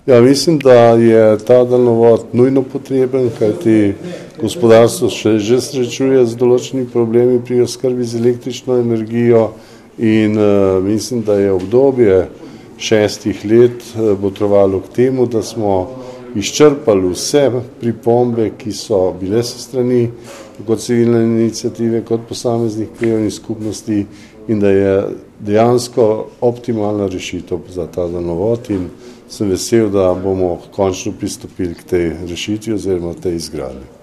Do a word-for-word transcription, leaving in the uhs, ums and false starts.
Ja, mislim, da je ta daljnovod nujno potreben, kajti gospodarstvo še že srečuje z določenimi problemi pri oskrbi z električno energijo in uh, mislim, da je obdobje šestih let uh, botrovalo k temu, da smo izčrpali vse pripombe, ki so bile se strani kot civilne iniciative, kot posameznih krajevnih skupnosti in da je dejansko optimalna rešitev za ta daljnovod in sem vesel, da bomo končno pristopili k tej rešitvi oziroma tej izgradnji.